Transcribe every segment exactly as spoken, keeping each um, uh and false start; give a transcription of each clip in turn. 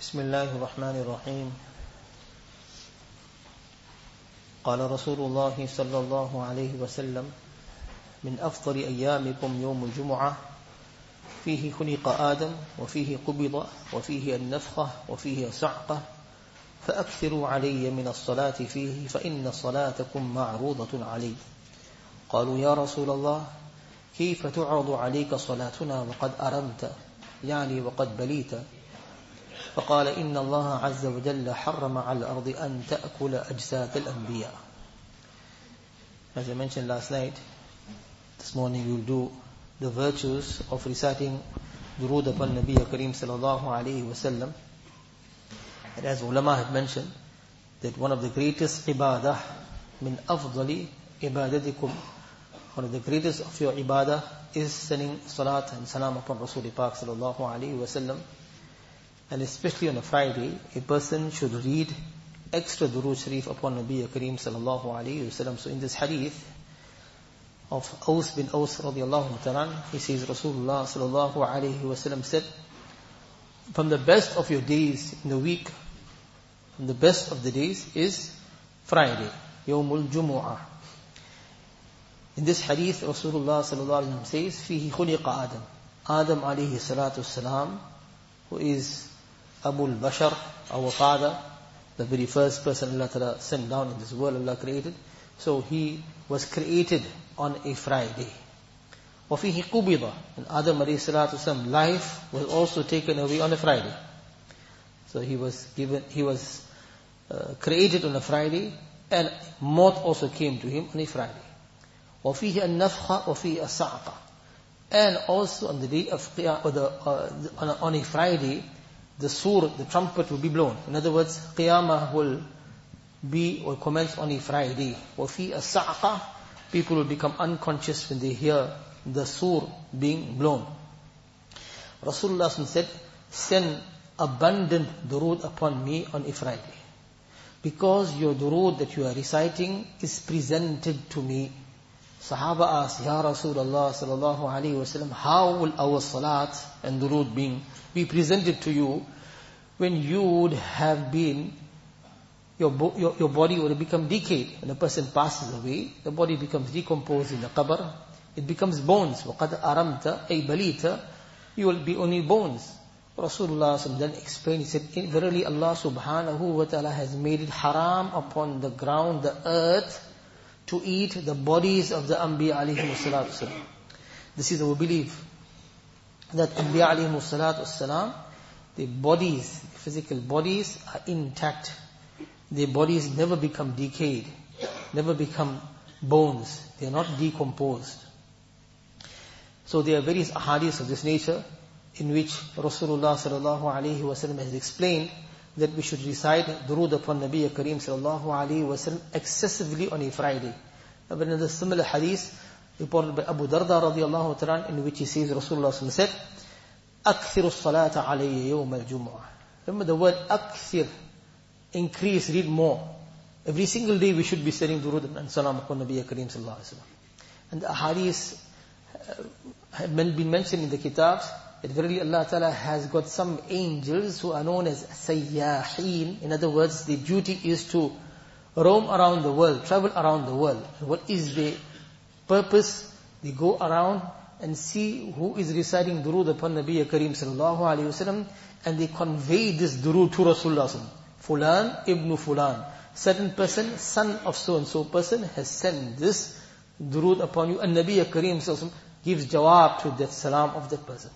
بسم الله الرحمن الرحيم. قال رسول الله صلى الله عليه وسلم: من أفضل أيامكم يوم الجمعة فيه خلق آدم وفيه قبض وفيه النفخة وفيه صعقة فأكثروا علي من الصلاة فيه فإن صلاتكم معروضة علي. قالوا يا رسول الله كيف تعرض عليك صلاتنا وقد أرمت يعني وقد بليت؟ فقال إن الله عز وجل حرم على الأرض أن تأكل أجساد الأنبياء. As I mentioned last night, this morning we will do the virtues of reciting Durood upon Nabi Kareem sallallahu alayhi wa sallam. And as ulama have mentioned, that one of the greatest ibadah, min afdali ibadatikum, one of the greatest of your ibadah is sending salat and salam upon Rasul Pak sallallahu alayhi wa sallam. And especially on a Friday, a person should read extra Durood Sharif upon Nabi Kareem sallallahu alayhi wa sallam. So in this hadith of Aus bin Aus radiallahu ta'ala, he says Rasulullah sallallahu alayhi wa sallam said, from the best of your days in the week, from the best of the days is Friday, Yawmul Jumu'ah. In this hadith, Rasulullah sallallahu alayhi wa sallam says, Fihi khuliqa Adam. Adam alayhi salatu salam, who is Abul Bashar, our father, the very first person Allah Ta'ala sent down in this world, Allah created. So he was created on a Friday. وَفِيهِ قُبِضَ. And Adam alayhi salatu salam, life was also taken away on a Friday. So he was given, he was uh, created on a Friday, and Maut also came to him on a Friday. وَفِيهِ النَّفْخَ وَفِيهِ الصَّعْقَ. And also on the day of Qiyamah, or the, uh, on, a, on a Friday, the sur, the trumpet will be blown. In other words, Qiyamah will be or commence on a Friday. وَفِي الصَّعْقَ. People will become unconscious when they hear the sur being blown. Rasulullah said, send abundant durood upon me on a Friday. Because your durood that you are reciting is presented to me. Sahaba asked, Ya Rasulullah sallallahu alayhi wa sallam, how will our salat and durood being be presented to you when you would have been, your, your, your body would have become decayed. When a person passes away, the body becomes decomposed in the qabr, it becomes bones. وَقَدْ أَرَمْتَ أَيْ بَلِيتَ. You will be only bones. Rasulullah then explained, he said, verily Allah subhanahu wa ta'ala has made it haram upon the ground, the earth, to eat the bodies of the Anbiya alayhi salatu wasalam. This is our belief, that Anbiya alayhi salatu wasalam, the bodies, physical bodies are intact. Their bodies never become decayed, never become bones. They are not decomposed. So there are various ahadiths of this nature in which Rasulullah sallallahu alayhi wa sallam has explained that we should recite durood upon Nabi Kareem sallallahu alayhi wa sallam excessively on a Friday. But in the similar hadith reported by Abu Darda radiallahu ta'ala, in which he says, Rasulullah said, أَكْثِرُ الصَّلَاةَ عَلَيَّ يَوْمَ الْجُمُعَةِ. Remember the word akthir, increase, read more. Every single day we should be saying durood and salam upon Nabi Kareem sallallahu alayhi wa sallam. And the hadith have been mentioned in the kitabs, that verily Allah Ta'ala has got some angels who are known as sayyahin. In other words, their duty is to roam around the world, travel around the world. And what is their purpose? They go around and see who is reciting durood upon Nabi Kareem sallallahu alayhi wasallam, and they convey this durood to Rasulullah. Fulan ibn Fulan, certain person, son of so and so person, has sent this durood upon you, and Nabi Kareem sallallahu alayhi wasallam gives jawab to that salam of that person.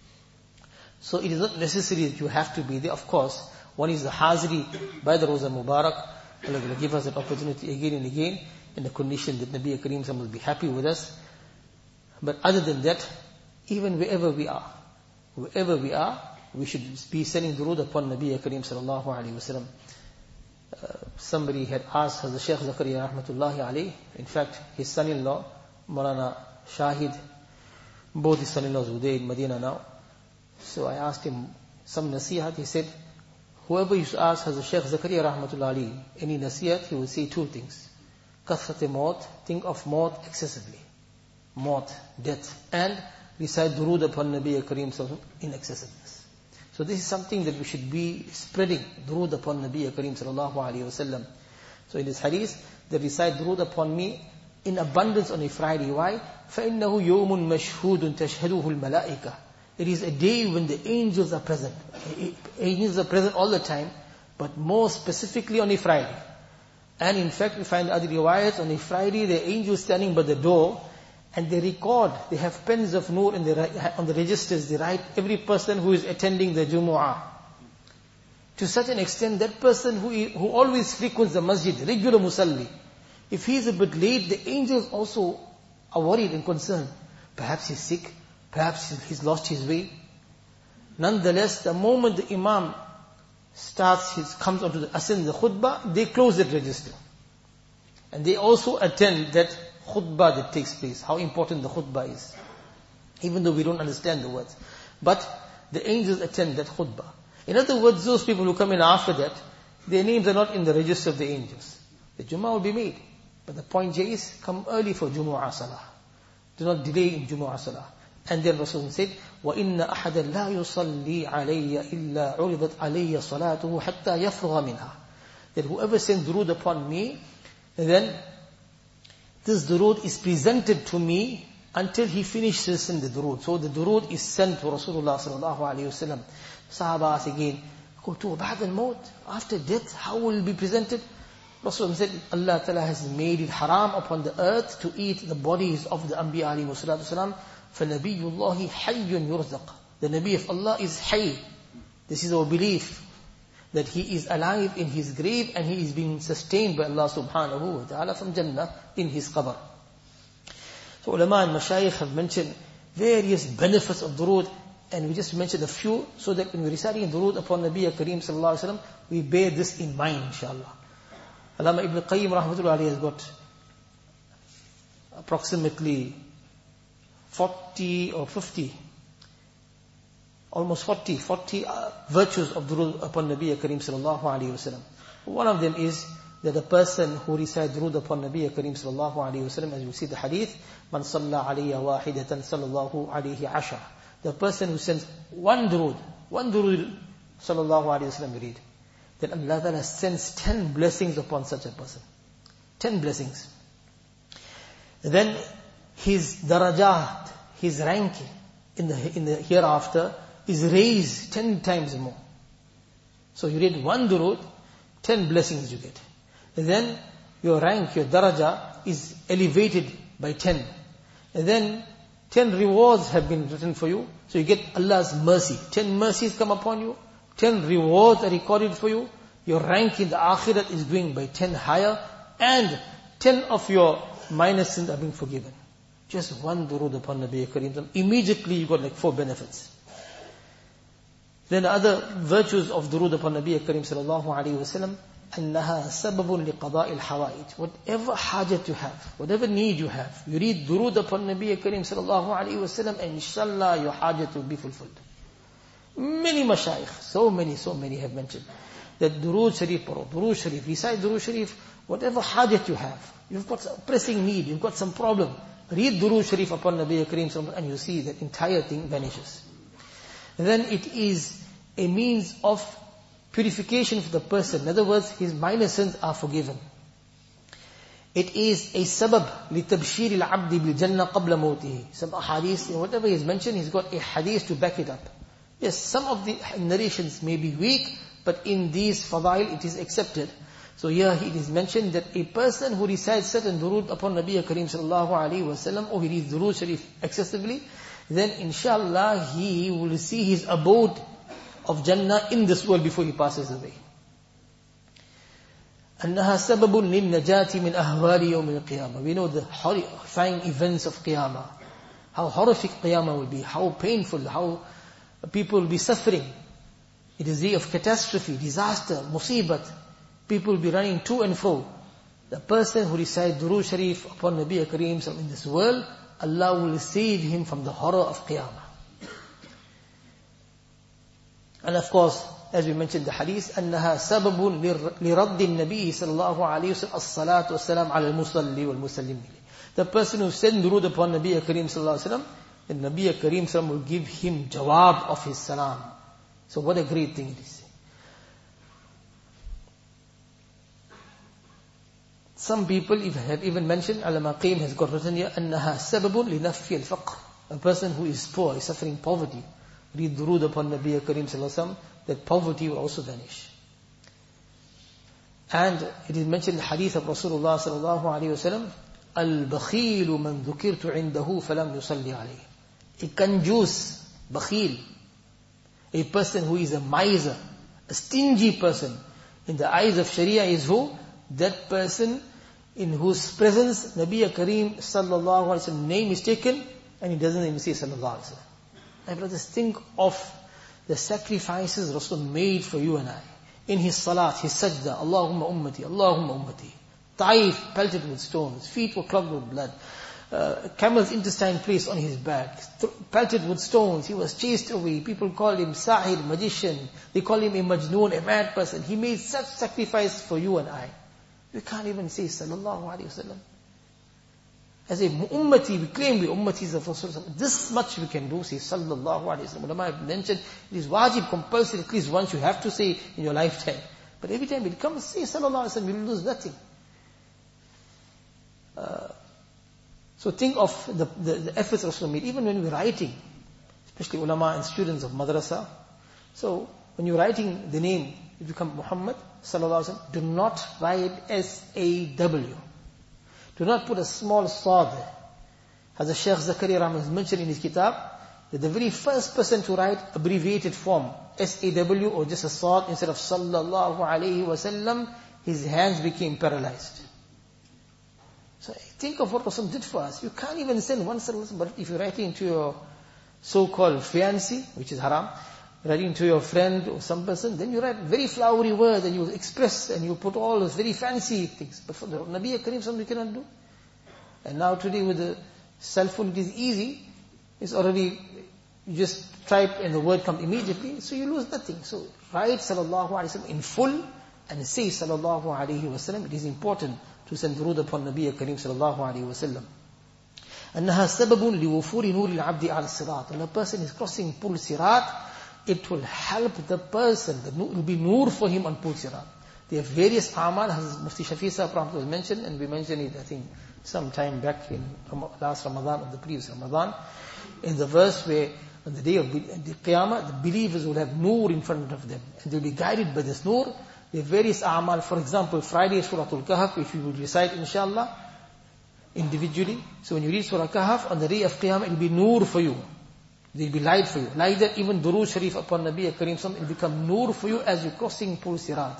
So it is not necessary that you have to be there. Of course, one is the hazri by the Roza Mubarak. Allah will give us that opportunity again and again, in the condition that Nabi Kareem will be happy with us. But other than that, even wherever we are, wherever we are, we should be sending durood upon Nabi Kareem sallallahu alayhi wa sallam. Uh, somebody had asked Hazrat Shaykh Zakaria rahmatullahi alayhi, in fact, his son-in-law, Maulana Shahid, both his son-in-laws were there in Medina now. So I asked him some nasihat. He said, whoever used to ask Hazrat Shaykh Zakaria rahmatullahi alayhi any nasihat, he will say two things. Kathrat maut, think of maut excessively. Maut, death. And recite durood upon Nabi Kareem in excessiveness. So this is something that we should be spreading, durood upon Nabi Kareem sallallahu alayhi wa sallam. So in this hadith, they recite durood upon me in abundance on a Friday. Why? فَإِنَّهُ يَوْمٌ مَشْهُودٌ تَشْهَدُهُ الْمَلَائِكَةِ. It is a day when the angels are present. Angels are present all the time, but more specifically on a Friday. And in fact, we find other riwayats, on a Friday, the angels standing by the door, and they record, they have pens of nur and they write, on the registers, they write every person who is attending the Jumu'ah. To such an extent, that person who who always frequents the masjid, regular musalli, if he is a bit late, the angels also are worried and concerned. Perhaps he's sick, perhaps he's lost his way. Nonetheless, the moment the imam starts, his comes onto the ascend the khutbah, they close that register. And they also attend that khutbah that takes place. How important the khutbah is. Even though we don't understand the words. But the angels attend that khutbah. In other words, those people who come in after that, their names are not in the register of the angels. The Jumu'ah will be made. But the point here is, come early for Jumu'ah Salah. Do not delay in Jumu'ah Salah. And then Rasul said, وَإِنَّ أَحَدًا لَا يُصَلِّي عَلَيَّ إِلَّا عُرِضَتْ عَلَيَّ صَلَاتُهُ حَتَّى يَفْرُغَ مِنْهَا. That whoever sends durood upon me, then this durood is presented to me until he finishes in the durood. So the durood is sent to Rasulullah sallallahu alayhi wa sallam. Sahaba asked again, قُلْتُ بَعْدَ الْمَوْتِ, after death, how will it be presented? Rasulullah said, Allah Ta'ala has made it haram upon the earth to eat the bodies of the Anbiya alayhi salatu wasalam. فَنَبِيُّ اللَّهِ حَيٌّ يُرْزَقُ. The Nabi of Allah is Hayy. This is our belief, that he is alive in his grave and he is being sustained by Allah subhanahu wa ta'ala from Jannah in his qabr. So ulama and mashayikh have mentioned various benefits of durood, and we just mentioned a few, so that when we're reciting durood upon Nabi Kareem sallallahu alaihi wasallam, we bear this in mind, inshallah. Allama Ibn Qayyim rahmatullahi alayhi has got approximately forty or fifty, almost forty, forty uh, virtues of durood upon Nabi Kareem sallallahu alayhi wasallam. One of them is that the person who recites durood upon Nabi Kareem sallallahu alayhi wasallam, as you see the hadith, man salla alayya wahidatan sallallahu alayhi ashar. The person who sends one durood, one durood sallallahu alayhi wasallam, you read, then Allah Ta'ala sends ten blessings upon such a person. Ten blessings. And then his darajat, his ranking in the in the hereafter is raised ten times more. So you read one durood, ten blessings you get. And then your rank, your daraja is elevated by ten. And then ten rewards have been written for you. So you get Allah's mercy. Ten mercies come upon you. Ten rewards are recorded for you. Your rank in the akhirat is going by ten higher. And ten of your minor sins are being forgiven. Just one durood upon Nabi Kareem. Immediately you got like four benefits. Then the other virtues of durood upon Nabi Kareem sallallahu alayhi wa sallam, أنها سبب لقضاء الحوائج. Whatever hajat you have, whatever need you have, you read durood upon Nabi Kareem sallallahu alayhi wa sallam, and inshallah your hajat will be fulfilled. Many mashayikh, so many, so many have mentioned that durood sharif, durood sharif, recite durood sharif, whatever hajat you have, you've got some pressing need, you've got some problem, read durood sharif upon Nabi Kareem sallallahu alayhi wa sallam, and you see that entire thing vanishes. And then it is a means of purification for the person. In other words, his minor sins are forgiven. It is a sabab litabshir al-abdi bil-jannah qabla mawtihi. Some hadith, whatever he has mentioned, he's got a hadith to back it up. Yes, some of the narrations may be weak, but in these fadail it is accepted. So here it is mentioned that a person who recites certain durood upon Nabi Kareem sallallahu alayhi wa sallam, or he reads durood sharif excessively, then inshallah he will see his abode of Jannah in this world before he passes away. أنها سبب للنجاة من أهوال يوم القيامة. We know the horrifying events of Qiyamah. How horrific Qiyamah will be, how painful, how people will be suffering. It is a day of catastrophe, disaster, musibat. People will be running to and fro. The person who recites durood sharif upon Nabi Kareem in this world, Allah will save him from the horror of Qiyamah. And of course, as we mentioned the hadith, أنها سبب لرد النبي صلى الله عليه وسلم الصلاة والسلام على المصلي والمسلم. The person who sends durood upon Nabi Kareem sallallahu alaihi wasallam, the Nabi Kareem sallallahu will give him jawab of his salam. So what a great thing it is. Some people have even mentioned, Al-Maqim has got written here, أَنَّهَا سَبَبٌ لِنَفْيِ الْفَقْرِ. A person who is poor, is suffering poverty, read durood upon Nabi Kareem Sallallahu Alaihi Wasallam, that poverty will also vanish. And it is mentioned in the hadith of Rasulullah Sallallahu Alaihi Wasallam, الْبَخِيلُ مَنْ ذُكِرْتُ عِنْدَهُ فَلَمْ يُصَلِّ عَلَيْهِ. A kanjus, bakhil, a person who is a miser, a stingy person, in the eyes of Sharia is who? That person in whose presence Nabi Kareem Sallallahu Alaihi Wasallam name is taken, and he doesn't even say Sallallahu Alaihi Wasallam. My brothers, think of the sacrifices Rasul made for you and I. In his salat, his sajda, Allahumma ummati, Allahumma ummati. Taif pelted with stones, feet were clogged with blood. Uh, camel's intestine placed on his back, th- pelted with stones. He was chased away. People called him sahir, magician. They call him a majnoon, a mad person. He made such sacrifice for you and I. We can't even say Sallallahu Alaihi Wasallam. As a ummati, we claim we ummatis of Rasulullah. This much we can do, say Sallallahu Alaihi Wasallam. Ulama have mentioned, it is wajib, compulsory, at least once you have to say in your lifetime. But every time it comes, say Sallallahu Alaihi Wasallam, you will lose nothing. Uh, so think of the, the, the efforts Rasulullah made, even when we're writing, especially ulama and students of madrasa. So, when you're writing the name, you become Muhammad Sallallahu Alaihi Wasallam, do not write S A W. Do not put a small sad there. As the Shaykh Zakaria Rahman has mentioned in his kitab, that the very first person to write abbreviated form, S A W or just a sad instead of Sallallahu Alaihi Wasallam, his hands became paralyzed. So think of what Rasul did for us. You can't even send one Sallallahu, but if you're writing to your so-called fiancé, which is haram, writing to your friend or some person, then you write very flowery words and you express and you put all those very fancy things. But for the Nabi Kareem something you cannot do. And now today with the cell phone it is easy. It's already, you just type and the word comes immediately, so you lose nothing. So write Sallallahu Alaihi Wasallam in full and say Sallallahu Alaihi Wasallam. It is important to send durood upon Nabi Kareem Sallallahu Alaihi Wasallam. أنها سبب لوفور نور العبد على الصراط. When a person is crossing Pul Sirat, it will help the person. It will be nur for him on Pul Sirat. There are various amal, as Mufti Shafi Sahib was mentioned, and we mentioned it, I think, some time back in last Ramadan or the previous Ramadan, in the verse where on the day of the Qiyamah, the believers will have nur in front of them, and they will be guided by this nur. There are various amal, for example, Friday Suratul Kahf, if you would recite inshallah, individually. So when you read Surah Kahf, on the day of Qiyamah, it will be nur for you. It will be light for you. Like that, even Durood Sharif upon Nabi Kareem Sallallahu, it will become nur for you as you're crossing Pul Sirat.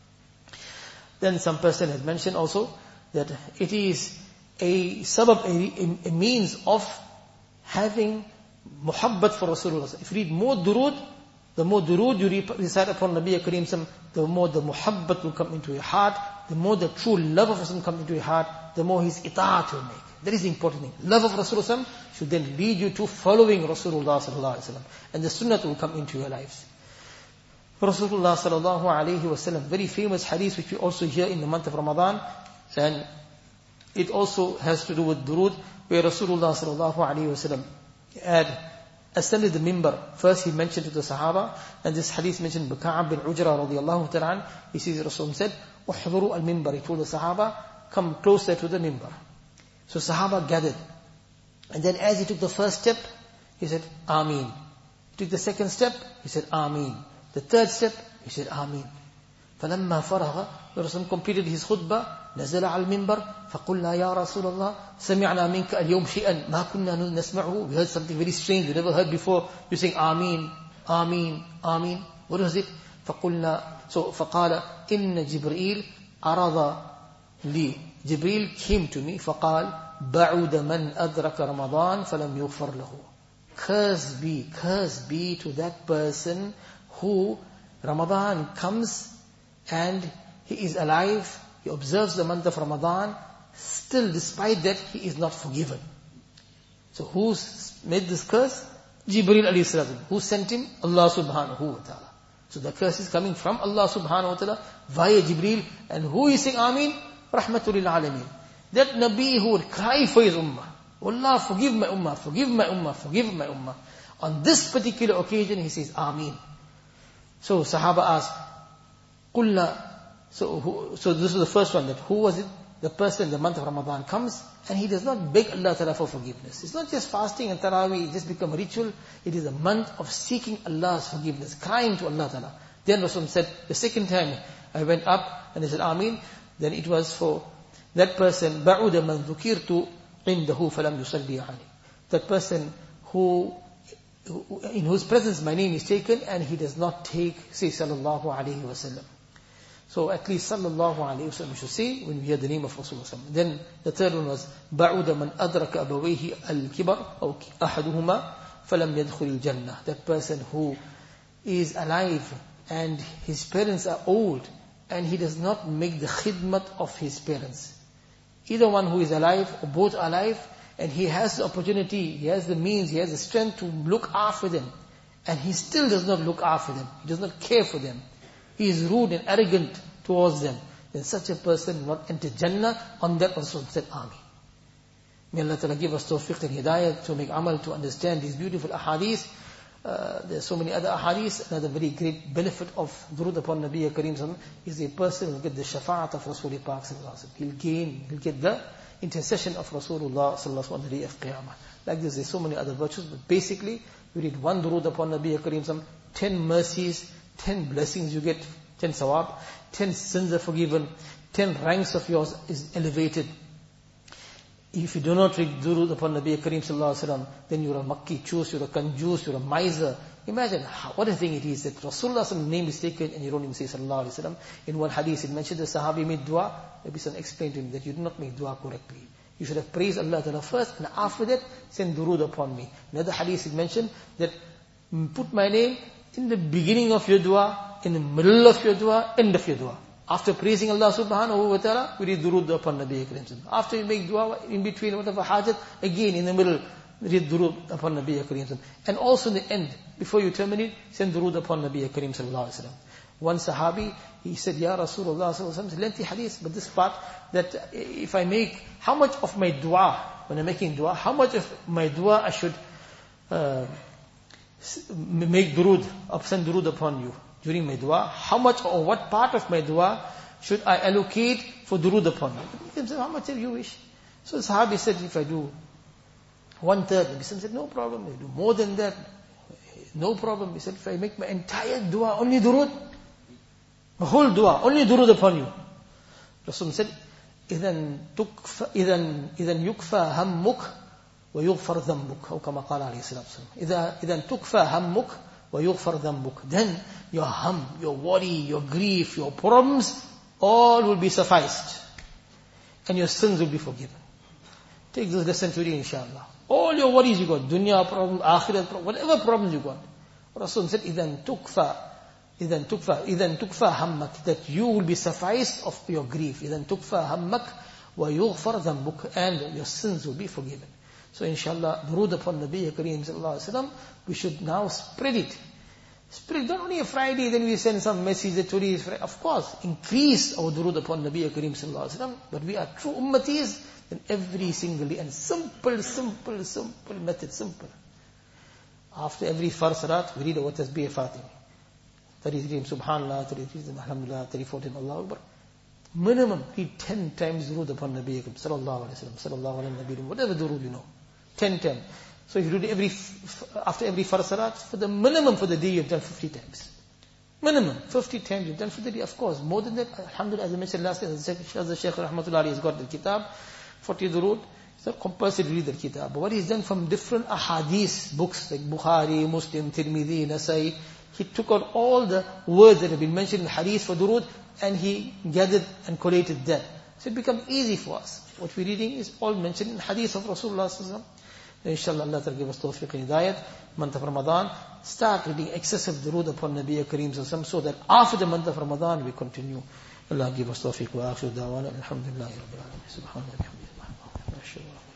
Then some person has mentioned also that it is a sabab, a, a means of having muhabbat for Rasulullah. If you read more durood, the more durood you recite upon Nabi Kareem Sallallahu, the more the muhabbat will come into your heart, the more the true love of Rasulullah will come into your heart, the more his itaat will make. That is the important thing. Love of Rasulullah should then lead you to following Rasulullah sallallahu alaihi wasallam, and the sunnah will come into your lives. Rasulullah sallallahu alaihi wasallam, very famous hadith which we also hear in the month of Ramadan, and it also has to do with durood, where Rasulullah sallallahu alaihi wasallam had ascended the mimbar. First he mentioned to the Sahaba, and this hadith mentioned by Ka'ab bin Ujra radiyallahu ta'ala. He says Rasul said, "Uhduru al-mimbar." He told the Sahaba, come closer to the mimbar. So Sahaba gathered. And then as he took the first step, he said, Ameen. He took the second step, he said, Ameen. The third step, he said, Ameen. فَلَمَّا فَرَغَ, the Rasul completed his khutbah, نزل على المنبر, فَقُلْنَا يَا رَسُولَ اللَّهِ سَمِعْنَا مِنْكَ الْيَوْمْ شِيئًا مَا كُنَّا نَسْمَعُهُ. We heard something very strange, we never heard before. You saying, Ameen, Ameen, Ameen. What was it? فَقُلْنَا, so فَقَالَ إِنَّ جِبْرِيلَ أَرَضَ لِي. Jibreel came to me, فَقَالَ بَعُودَ مَنْ أَدْرَكَ رَمَضَانَ فَلَمْ يُغْفَرْ لَهُ. Curse be, curse be to that person who Ramadan comes and he is alive, he observes the month of Ramadan, still despite that he is not forgiven. So who's made this curse? Jibreel alayhi salam. Who sent him? Allah subhanahu wa ta'ala. So the curse is coming from Allah subhanahu wa ta'ala via Jibreel, and who is saying Ameen? Rahmatul lil Alameen. That Nabi who would cry for his ummah, Allah forgive my ummah, forgive my ummah, forgive my ummah. On this particular occasion he says Ameen. So Sahaba asked, Qulna, so, who, so this is the first one, that who was it? The person in the month of Ramadan comes and he does not beg Allah Ta'ala for forgiveness. It's not just fasting and Taraweeh, it just become a ritual. It is a month of seeking Allah's forgiveness, crying to Allah Ta'ala. Then Rasul said, the second time I went up and I said, Ameen, then it was for that person, بَعُودَ مَنْ ذُكِرْتُ عِنْدَهُ فَلَمْ يُصَلِّي عَلَيْهِ. That person who, in whose presence my name is taken and he does not take, say, sallallahu alayhi wa sallam. So at least sallallahu alayhi wa sallam we should say when we hear the name of Rasulullah. Then the third one was بَعُودَ مَنْ أَدْرَكَ أَبَوَيْهِ الْكِبَرْ أَوْ أَحَدُهُمَا فَلَمْ يَدْخُلِ الْجَنَّةِ. That person who is alive and his parents are old and he does not make the khidmat of his parents. Either one who is alive or both are alive and he has the opportunity, he has the means, he has the strength to look after them, and he still does not look after them, he does not care for them, he is rude and arrogant towards them, then such a person will not enter Jannah. On that Rasul said, Ameen. May Allah Ta'ala give us tawfiq and hidayah to make amal, to understand these beautiful ahadith. Uh, there are so many other ahadith. Another very great benefit of durood upon Nabi Kareem is a person will get the shafa'at of Rasulullah Pak sallallahu alaihi wasallam. He'll gain, he'll get the intercession of Rasulullah sallallahu alaihi wasallam on the day of Qiyamah. Like this, there's so many other virtues, but basically, you read one durood upon Nabi Kareem, ten mercies, ten blessings you get, ten sawab, ten sins are forgiven, ten ranks of yours is elevated. If you do not read durood upon Nabi Kareem sallallahu alaihi wasallam, then you're a makki chus, you're a kanjus, you're a miser. Imagine how, what a thing it is that Rasulullah's name is taken and you don't even say sallallahu alaihi wasallam. In one hadith it mentioned the Sahabi made dua. Maybe someone explained to him that you did not make dua correctly. You should have praised Allah Ta'ala first and after that send durood upon me. Another hadith it mentioned that put my name in the beginning of your dua, in the middle of your dua, end of your dua. After praising Allah subhanahu wa ta'ala, we read durood upon Nabi Kareem. After you make dua, in between whatever hajat, again in the middle, read durood upon Nabi Kareem. And also in the end, before you terminate, send durood upon Nabi Kareem sallallahu alaihi wasallam. One Sahabi, he said, Ya Rasulullah sallallahu alaihi wasallam, lengthy hadith, but this part, that if I make, how much of my dua, when I'm making dua, how much of my dua I should uh, make durood, send durood upon you during my dua, how much or what part of my dua should I allocate for durood upon you? He said, how much you wish? So the Sahabi said, if I do one third, Nabi said, no problem. If I do more than that, no problem. He said, if I make my entire dua only durood, my whole dua only durood upon you. Rasul said, إذن تكفى إذن إذن يكفى همك ويغفر ذنبك أو كما قال عليه الصلاة والسلام. إذا إذن تكفى همك ويغفر ذنبك. Then your hum, your worry, your grief, your problems, all will be sufficed. And your sins will be forgiven. Take this lesson today, inshallah. All your worries you got, dunya problem, akhirat problem, whatever problems you got. Rasul said, إِذَن تُكْفَى إِذَن تُكْفَى إِذَن تُكْفَى همك. That you will be sufficed of your grief. إِذَن تُكْفَى همك وَيُغْفَرْ ذَنْبُكَ. And your sins will be forgiven. So inshallah, durood upon Nabi Kareem sallallahu alaihi wasallam, we should now spread it. Spread it, not only a Friday, then we send some message that today is Friday. Of course, increase our durood upon Nabi Kareem sallallahu alaihi wasallam, but we are true ummatis, then every single day, and simple, simple, simple method, simple. After every far salat, we read our tasbih Fatih. thirty-three Subhanallah, thirty-three Alhamdulillah, thirty-four Allah Akbar. Minimum, read ten times durood upon Nabi Kareem sallallahu alaihi wasallam, sallallahu alaihi wasallam, whatever durood you know. ten times. So if you do every, after every far salat, for the minimum for the day you've done fifty times. Minimum, fifty times you've done for the day. Of course, more than that, alhamdulillah, as I mentioned last time, as the Shaykh Rahmatullah has got the kitab, forty durood, it's not compulsory to read the kitab. But what he's done from different ahadith books, like Bukhari, Muslim, Tirmidhi, Nasai, he took out all the words that have been mentioned in hadith for durood, and he gathered and collated that. So it becomes easy for us. What we're reading is all mentioned in hadith of Rasulullah sallallahu alaihi wasallam. Inshallah, Allah Ta'ala give us tawfiq and hidayat. Month of Ramadan, start reading excessive durood upon Nabi Kareem sallallahu alaihi wasallam, so that after the month of Ramadan we continue. Allah give us tawfiq wa akhir da'wana. Alhamdulillah Rabbil Alamin. Subhanallah.